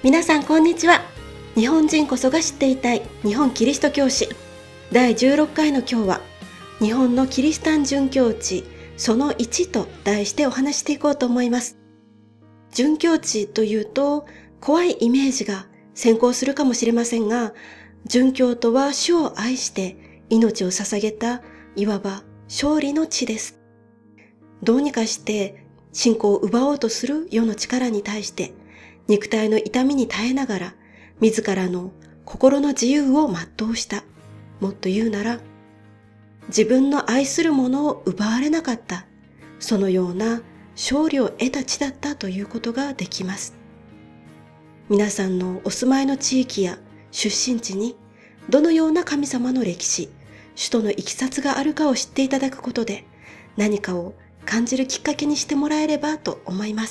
皆さんこんにちは。日本人こそが知っていたい日本キリスト教史第16回の今日は、日本のキリシタン殉教地その1と題してお話していこうと思います。殉教地というと怖いイメージが先行するかもしれませんが、殉教とは主を愛して命を捧げたいわば勝利の地です。どうにかして信仰を奪おうとする世の力に対して肉体の痛みに耐えながら自らの心の自由を全うした。もっと言うなら自分の愛するものを奪われなかった、そのような勝利を得た地だったということができます。皆さんのお住まいの地域や出身地にどのような神様の歴史、首都のいきさつがあるかを知っていただくことで、何かを感じるきっかけにしてもらえればと思います。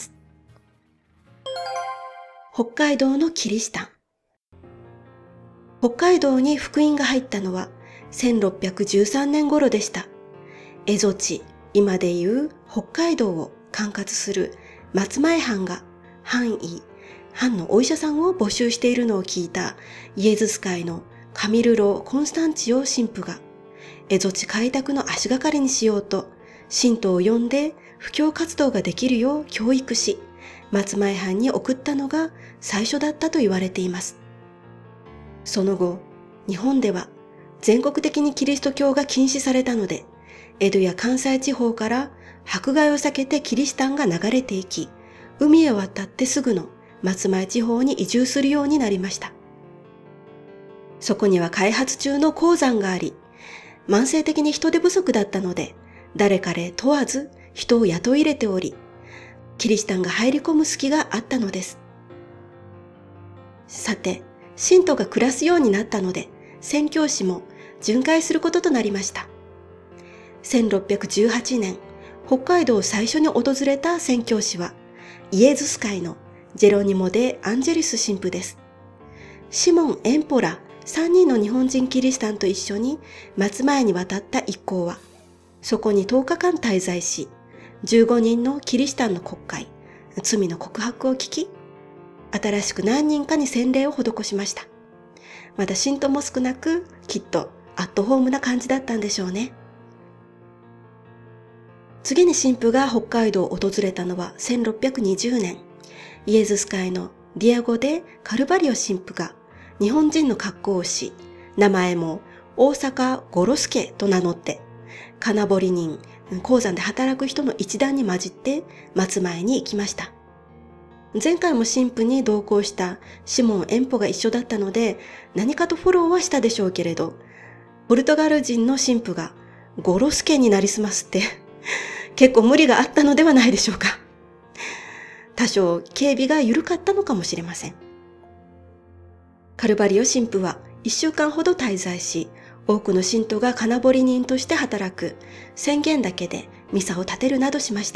北海道のキリシタン。北海道に福音が入ったのは1613年頃でした。蝦夷地、今でいう北海道を管轄する松前藩が藩のお医者さんを募集しているのを聞いたイエズス会のカミルロ・コンスタンチオ神父が蝦夷地開拓の足がかりにしようと信徒を呼んで布教活動ができるよう教育し、松前藩に送ったのが最初だったと言われています。その後、日本では全国的にキリスト教が禁止されたので、江戸や関西地方から迫害を避けてキリシタンが流れていき、海へ渡ってすぐの松前地方に移住するようになりました。そこには開発中の鉱山があり、慢性的に人手不足だったので、誰彼問わず人を雇い入れており、キリシタンが入り込む隙があったのです。さて、信徒が暮らすようになったので、宣教師も巡回することとなりました。1618年、北海道を最初に訪れた宣教師は、イエズス会のジェロニモ・デ・アンジェリス神父です。シモン・エンポラ3人の日本人キリシタンと一緒に松前に渡った一行は、そこに10日間滞在し、15人のキリシタンの国会、罪の告白を聞き、新しく何人かに洗礼を施しました。まだ信徒も少なく、きっとアットホームな感じだったんでしょうね。次に神父が北海道を訪れたのは1620年、イエズス会のディアゴ・デ・カルバリオ神父が日本人の格好をし、名前も大阪ゴロスケと名乗って、金彫り人、鉱山で働く人の一団に混じって松前に行きました。前回も神父に同行したシモン・エンポが一緒だったので、何かとフォローはしたでしょうけれど、ポルトガル人の神父がゴロスケになりすますって結構無理があったのではないでしょうか。多少警備が緩かったのかもしれません。カルバリオ神父は1週間ほど滞在し、多くの信徒が金彫り人として働く宣言だけでミサを立てるなどしました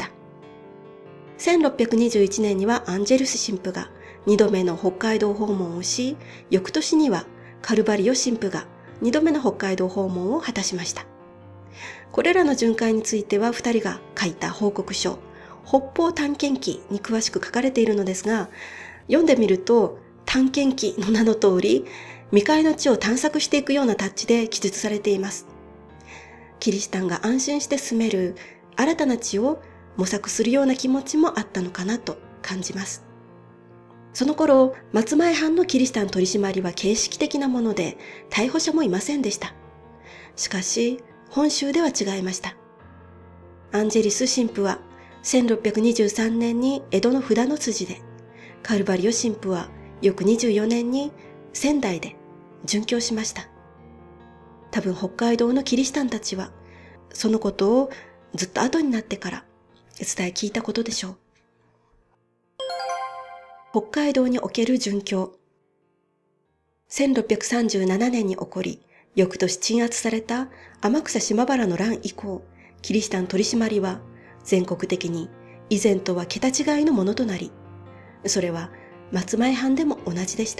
。1621年にはアンジェルス神父が2度目の北海道訪問をし、翌年にはカルバリオ神父が2度目の北海道訪問を果たしました。これらの巡回については2人が書いた報告書、北方探検記に詳しく書かれているのですが、読んでみると探検記の名の通り、未開の地を探索していくようなタッチで記述されています。キリシタンが安心して住める新たな地を模索するような気持ちもあったのかなと感じます。その頃、松前藩のキリシタン取り締まりは形式的なもので、逮捕者もいませんでした。しかし、本州では違いました。アンジェリス神父は1623年に江戸の札の筋で、カルバリオ神父は翌24年に仙台で殉教しました。多分北海道のキリシタンたちは、そのことをずっと後になってから伝え聞いたことでしょう。北海道における殉教。1637年に起こり、翌年鎮圧された天草島原の乱以降、キリシタン取り締まりは全国的に以前とは桁違いのものとなり、それは松前藩でも同じでした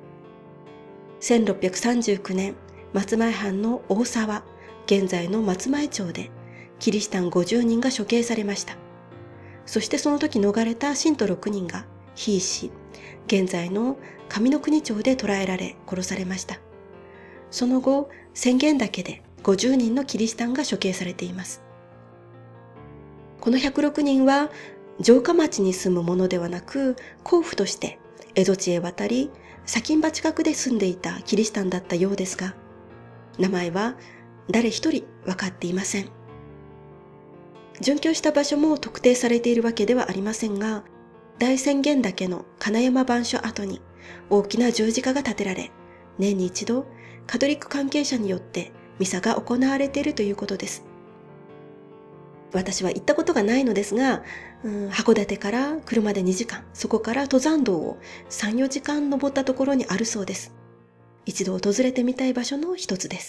。1639年、松前藩の大沢、現在の松前町でキリシタン50人が処刑されました。そしてその時逃れた信徒6人が、ひいし、 現在の上ノ国町で捕らえられ殺されました。その後、宣言岳で50人のキリシタンが処刑されています。この106人は城下町に住むものではなく、甲府として蝦夷地へ渡り、砂金場近くで住んでいたキリシタンだったようですが、名前は誰一人分かっていません。殉居した場所も特定されているわけではありませんが、大宣言岳の金山番所跡に大きな十字架が建てられ、年に一度カトリック関係者によってミサが行われているということです。私は行ったことがないのですが、函館から車で2時間、そこから登山道を3、4時間登ったところにあるそうです。一度訪れてみたい場所の一つです。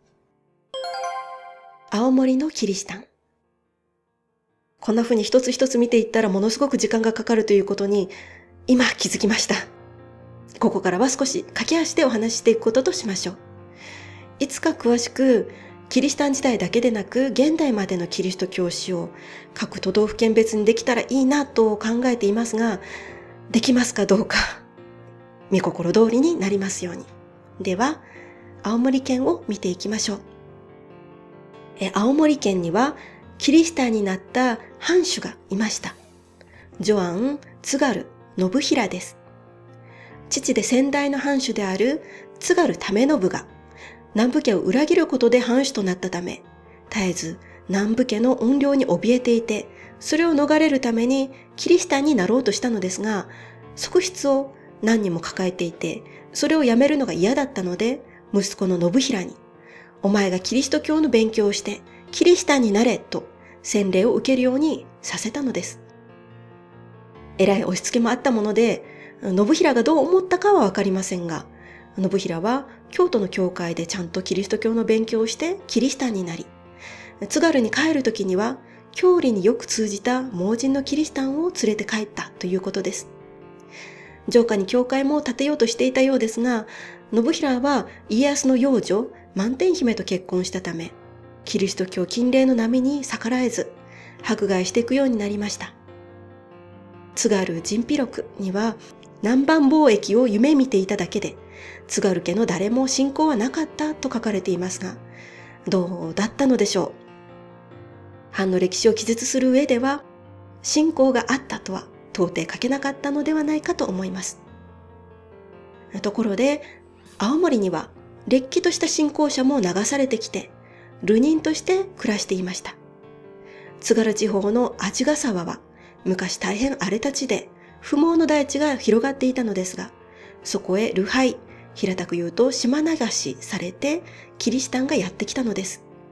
青森のキリシタン。こんな風に一つ一つ見ていったらものすごく時間がかかるということに今気づきました。ここからは少し駆け足でお話ししていくこととしましょう。いつか詳しくキリシタン時代だけでなく現代までのキリスト教史を各都道府県別にできたらいいなと考えていますが、できますかどうか御心通りになりますように。では青森県を見ていきましょう。青森県にはキリシタンになった藩主がいました。ジョアン・津軽信平です。父で先代の藩主である津軽為信が南部家を裏切ることで藩主となったため、絶えず南部家の怨霊に怯えていて、それを逃れるためにキリシタンになろうとしたのですが、側室を何人も抱えていて、それをやめるのが嫌だったので、息子の信平に、お前がキリスト教の勉強をしてキリシタンになれと洗礼を受けるようにさせたのです。えらい押し付けもあったもので、信平がどう思ったかはわかりませんが、信平は京都の教会でちゃんとキリスト教の勉強をしてキリシタンになり、津軽に帰る時には教理によく通じた盲人のキリシタンを連れて帰ったということです。城下に教会も建てようとしていたようですが、信平は家康の養女満天姫と結婚したため、キリスト教禁令の波に逆らえず迫害していくようになりました。津軽人秘録には南蛮貿易を夢見ていただけで津軽家の誰も信仰はなかったと書かれていますが、どうだったのでしょう。藩の歴史を記述する上では信仰があったとは到底書けなかったのではないかと思います。ところで青森にはれっきとした信仰者も流されてきて流人として暮らしていました。津軽地方の鰺ヶ沢は昔大変荒れた地で不毛の大地が広がっていたのですが、そこへ流配、平たく言うと島流しされてキリシタンがやってきたのです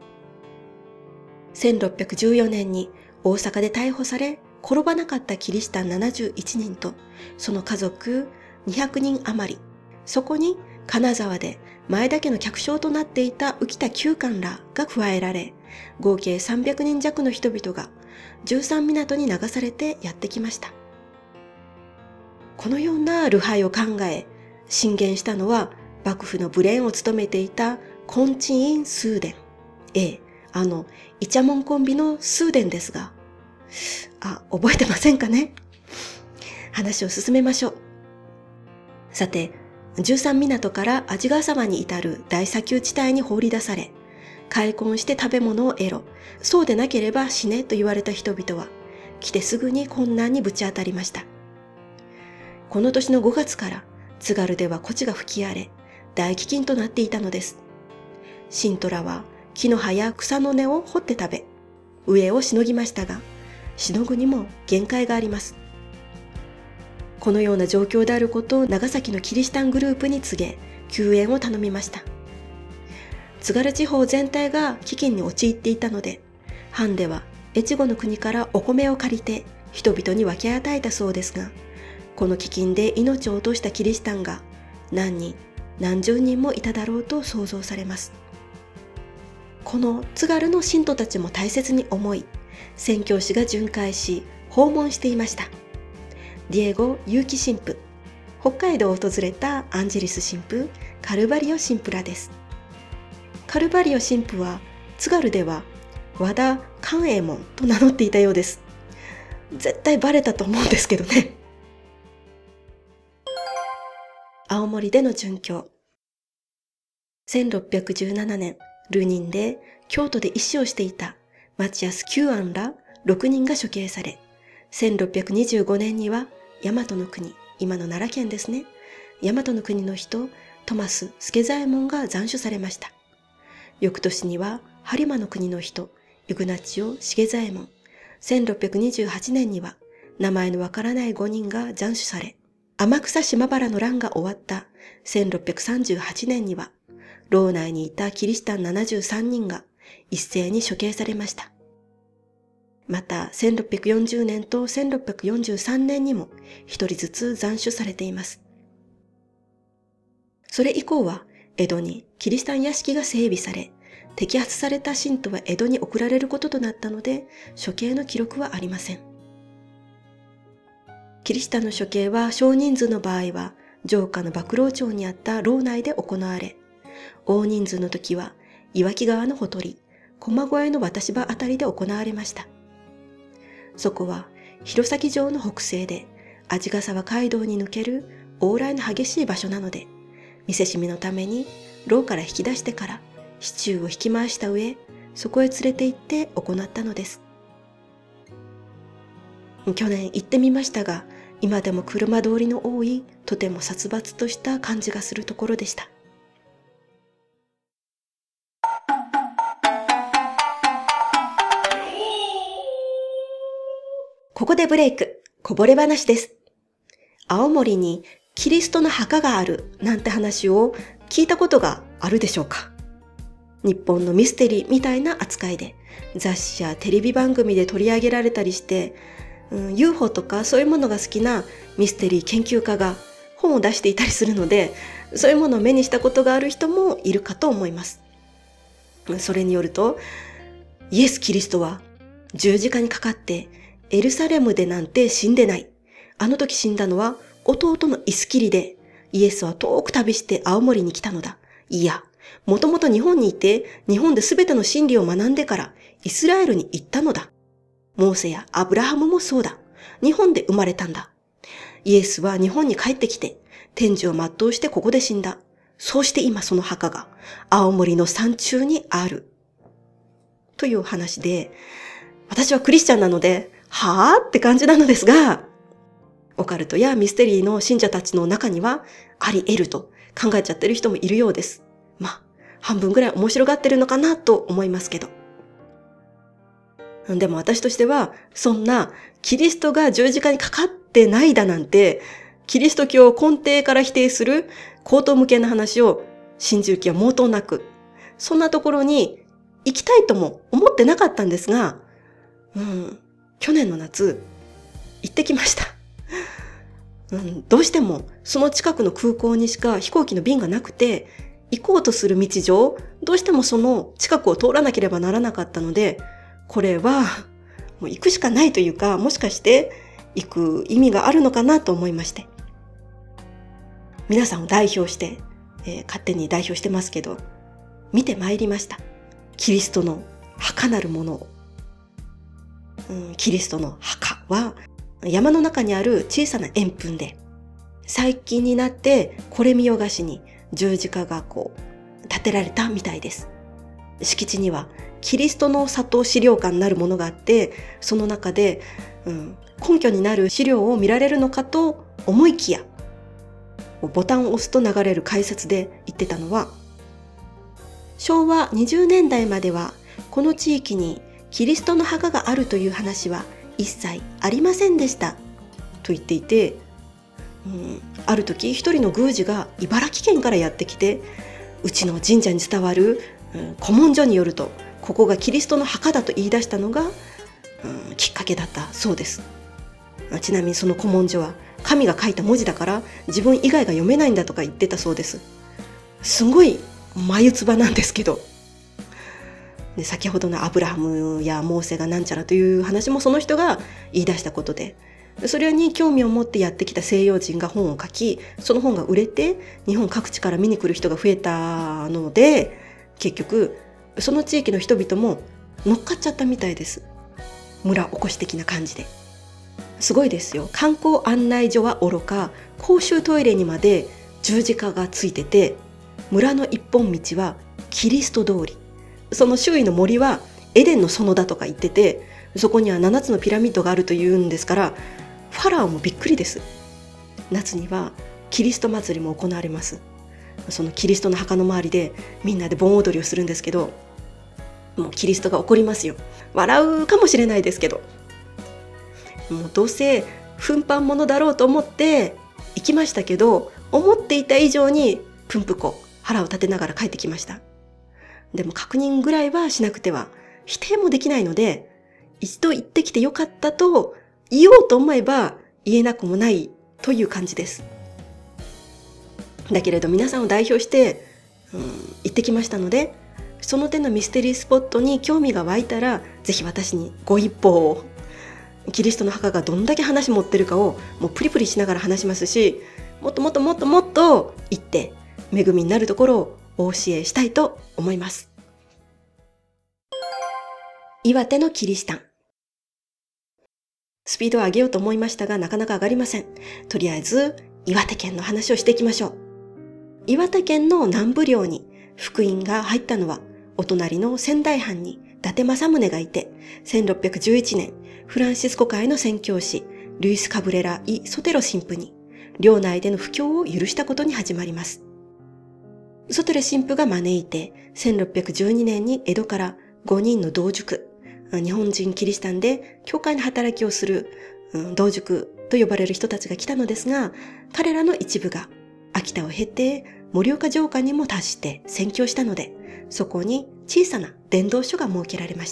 。1614年に大阪で逮捕され転ばなかったキリシタン71人とその家族200人余り、そこに金沢で前田家の客商となっていた浮田久官らが加えられ、合計300人弱の人々が13港に流されてやってきました。このような流配を考え、進言したのは幕府のブレーンを務めていた金地院崇伝。イチャモンコンビの崇伝ですが、覚えてませんかね。話を進めましょう。さて、13港から鰺ヶ沢に至る大砂丘地帯に放り出され、開墾して食べ物を得ろ、そうでなければ死ねと言われた人々は、来てすぐに困難にぶち当たりました。この年の5月から津軽では孤地が吹き荒れ、大飢饉となっていたのです。信徒らは木の葉や草の根を掘って食べ、飢えをしのぎましたが、しのぐにも限界があります。このような状況であることを長崎のキリシタングループに告げ、救援を頼みました。津軽地方全体が飢饉に陥っていたので、藩では越後の国からお米を借りて人々に分け与えたそうですが、この飢饉で命を落としたキリシタンが何人、何十人もいただろうと想像されます。この津軽の信徒たちも大切に思い、宣教師が巡回し訪問していました。ディエゴ・ユーキ神父、北海道を訪れたアンジェリス神父、カルバリオ神父らです。カルバリオ神父は津軽では和田寛永門と名乗っていたようです。絶対バレたと思うんですけどね。 青森での殉教。1617年、流人で京都で医師をしていた町安久庵ら6人が処刑され、1625年には大和の国、今の奈良県ですね。大和の国の人、トマス助左衛門が斬首されました。翌年には播磨の国の人、イグナチオ重左衛門。1628年には名前のわからない5人が斬首され、天草島原の乱が終わった1638年には、牢内にいたキリシタン73人が一斉に処刑されました。また1640年と1643年にも一人ずつ斬首されています。それ以降は江戸にキリシタン屋敷が整備され、摘発された信徒は江戸に送られることとなったので、処刑の記録はありません。キリシタンの処刑は少人数の場合は城下の博労町にあった牢内で行われ、大人数の時は岩木川のほとり、駒越の渡し場あたりで行われました。そこは弘前城の北西で鰺ヶ沢街道に抜ける往来の激しい場所なので、見せしめのために牢から引き出してから支柱を引き回した上、そこへ連れて行って行ったのです。去年行ってみましたが、今でも車通りの多い、とても殺伐とした感じがするところでした。ここでブレイク、こぼれ話です。青森にキリストの墓があるなんて話を聞いたことがあるでしょうか？日本のミステリーみたいな扱いで雑誌やテレビ番組で取り上げられたりして、UFO とかそういうものが好きなミステリー研究家が本を出していたりするので、そういうものを目にしたことがある人もいるかと思います。それによると、イエス・キリストは十字架にかかってエルサレムでなんて死んでない。あの時死んだのは弟のイスキリで、イエスは遠く旅して青森に来たのだ。いや、もともと日本にいて、日本で全ての真理を学んでからイスラエルに行ったのだ。モーセやアブラハムもそうだ。日本で生まれたんだ。イエスは日本に帰ってきて、天寿を全うしてここで死んだ。そうして今その墓が青森の山中にある。という話で、私はクリスチャンなので、はぁって感じなのですが、オカルトやミステリーの信者たちの中にはあり得ると考えちゃってる人もいるようです。半分ぐらい面白がってるのかなと思いますけど。でも私としては、そんなキリストが十字架にかかってないだなんて、キリスト教を根底から否定する高等無形な話を信じる気は毛頭なく、そんなところに行きたいとも思ってなかったんですが、去年の夏、行ってきました。どうしてもその近くの空港にしか飛行機の便がなくて、行こうとする道上、どうしてもその近くを通らなければならなかったので、これはもう行くしかないというか、もしかして行く意味があるのかなと思いまして。皆さんを代表して、勝手に代表してますけど、見てまいりました。キリストの墓なるものを。キリストの墓は山の中にある小さな円墳で、最近になってこれ見よがしに十字架が建てられたみたいです。敷地にはキリストの里資料館なるものがあって、その中で、根拠になる資料を見られるのかと思いきや、ボタンを押すと流れる解説で言ってたのは、昭和20年代まではこの地域にキリストの墓があるという話は一切ありませんでしたと言っていて、ある時一人の宮司が茨城県からやってきて、うちの神社に伝わる、古文書によるとここがキリストの墓だと言い出したのが、きっかけだったそうです。ちなみにその古文書は神が書いた文字だから自分以外が読めないんだとか言ってたそうです。すごい眉唾なんですけど、で先ほどのアブラハムやモーセがなんちゃらという話もその人が言い出したことで、それに興味を持ってやってきた西洋人が本を書き、その本が売れて日本各地から見に来る人が増えたので、結局その地域の人々も乗っかっちゃったみたいです。村おこし的な感じで。すごいですよ。観光案内所はおろか、公衆トイレにまで十字架がついてて、村の一本道はキリスト通り、その周囲の森はエデンの園だとか言ってて、そこには7つのピラミッドがあるというんですから、ファラオもびっくりです。夏にはキリスト祭りも行われます。そのキリストの墓の周りでみんなで盆踊りをするんですけど、もうキリストが怒りますよ。笑うかもしれないですけど、もうどうせ奮発者だろうと思って行きましたけど、思っていた以上にプンプコ腹を立てながら帰ってきました。でも確認ぐらいはしなくては否定もできないので、一度行ってきてよかったと言おうと思えば言えなくもないという感じです。だけれど皆さんを代表して、行ってきましたので、その手のミステリースポットに興味が湧いたら、ぜひ私にご一報を。キリストの墓がどんだけ話持ってるかをもうプリプリしながら話しますし、もっともっともっともっと行って恵みになるところをお教えしたいと思います。岩手のキリシタン。スピードを上げようと思いましたが、なかなか上がりません。とりあえず岩手県の話をしていきましょう。岩手県の南部領に福音が入ったのは、お隣の仙台藩に伊達政宗がいて、1611年、フランシスコ会の宣教師、ルイス・カブレラ・イ・ソテロ神父に、領内での布教を許したことに始まります。ソテロ神父が招いて、1612年に江戸から5人の同塾、日本人キリシタンで教会の働きをする、同塾と呼ばれる人たちが来たのですが、彼らの一部が秋田を経て盛岡城下にも達して宣教したので、そこに小さな伝道所が設けられました。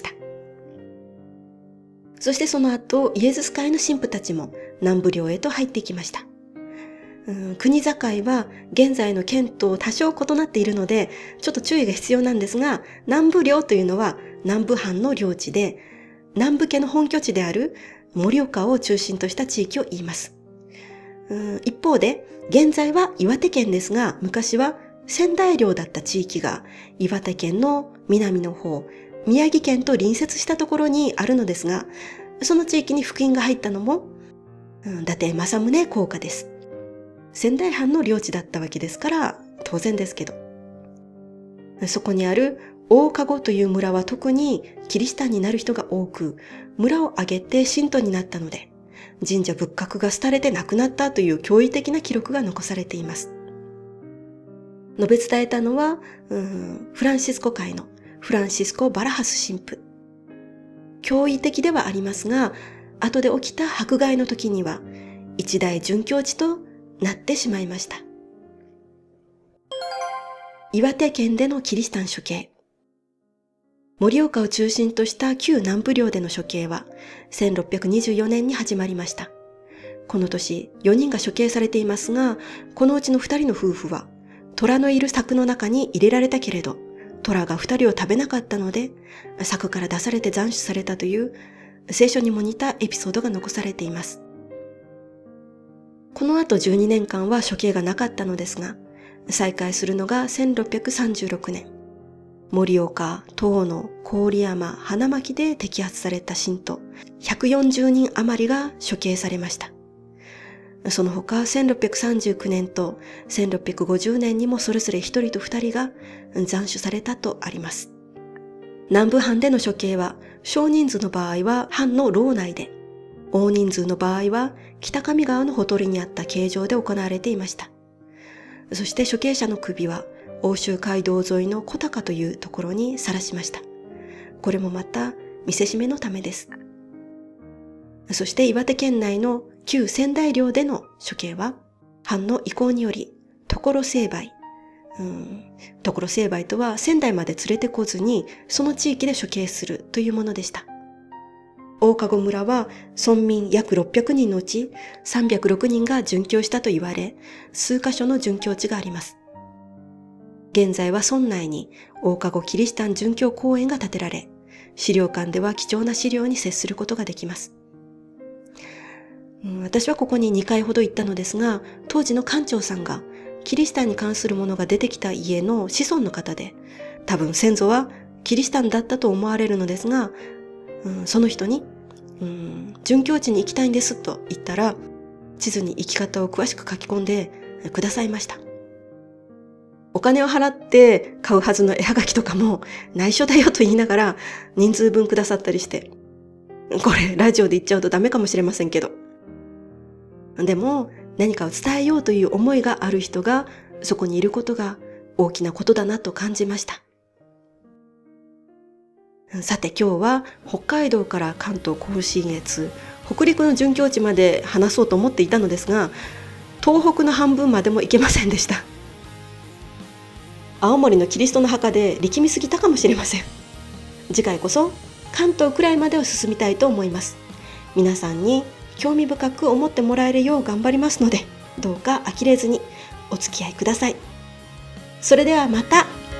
そしてその後、イエズス会の神父たちも南部領へと入っていきました。国境は現在の県と多少異なっているので、ちょっと注意が必要なんですが、南部領というのは南部藩の領地で、南部家の本拠地である盛岡を中心とした地域を言います。一方で、現在は岩手県ですが、昔は仙台領だった地域が岩手県の南の方、宮城県と隣接したところにあるのですが、その地域に福音が入ったのも、伊達政宗公下です。仙台藩の領地だったわけですから、当然ですけど。そこにある大籠という村は特にキリシタンになる人が多く、村を挙げて信徒になったので、神社仏閣が廃れてなくなったという驚異的な記録が残されています。述べ伝えたのは、フランシスコ会のフランシスコ・バラハス神父。驚異的ではありますが、後で起きた迫害の時には一大殉教地となってしまいました。岩手県でのキリシタン処刑。盛岡を中心とした旧南部領での処刑は1624年に始まりました。この年4人が処刑されていますが、このうちの2人の夫婦は虎のいる柵の中に入れられたけれど、虎が2人を食べなかったので、柵から出されて斬首されたという聖書にも似たエピソードが残されています。この後12年間は処刑がなかったのですが、再開するのが1636年。盛岡、遠野、郡山、花巻で摘発された信徒140人余りが処刑されました。その他1639年と1650年にもそれぞれ1人と2人が斬首されたとあります。南部藩での処刑は少人数の場合は藩の牢内で、大人数の場合は北上川のほとりにあった刑場で行われていました。そして処刑者の首は奥州街道沿いの小高というところに晒しました。これもまた見せしめのためです。そして岩手県内の旧仙台領での処刑は藩の意向により所成敗、所成敗とは仙台まで連れてこずにその地域で処刑するというものでした。大籠村は村民約600人のうち306人が殉教したと言われ、数カ所の殉教地があります。現在は村内に大籠キリシタン殉教公園が建てられ、資料館では貴重な資料に接することができます。私はここに2回ほど行ったのですが、当時の館長さんがキリシタンに関するものが出てきた家の子孫の方で、多分先祖はキリシタンだったと思われるのですが、その人に、殉教地に行きたいんですと言ったら、地図に行き方を詳しく書き込んでくださいました。 お金を払って買うはずの絵はがきとかも内緒だよと言いながら人数分くださったりして、これラジオで言っちゃうとダメかもしれませんけど。でも何かを伝えようという思いがある人がそこにいることが大きなことだなと感じました。さて今日は北海道から関東甲信越、北陸の準境地まで話そうと思っていたのですが、東北の半分までも行けませんでした。青森のキリストの墓で力みすぎたかもしれません。次回こそ関東くらいまでを進みたいと思います。皆さんに興味深く思ってもらえるよう頑張りますので、どうか呆れずにお付き合いください。それではまた。